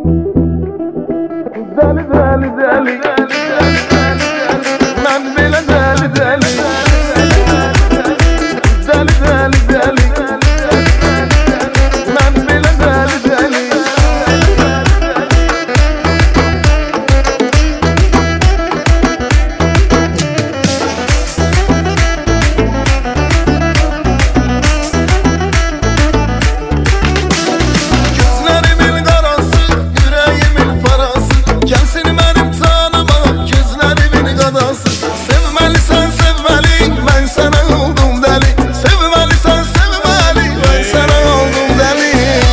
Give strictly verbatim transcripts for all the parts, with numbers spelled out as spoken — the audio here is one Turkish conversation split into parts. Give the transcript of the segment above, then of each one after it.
Deli deli deli ben bile deli deli deli deli deli ben bile deli deli Gözlerimin karası, yüreğimin parası, gelsin benim canıma, gözlerimin kadası. Sevmelisən sevmeli, ben sana oldum deli. Sevmelisən sevmeli, ben sana oldum deli.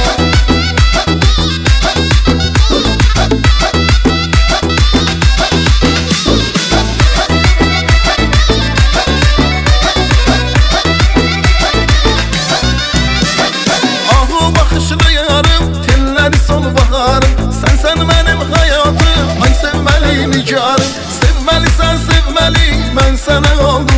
Ahu bakışlı yarım, telleri sol baharım. Sen sen benim hayatım, ay sevmeli nigarım. Sevmelisən sevmeli, ben sana oldum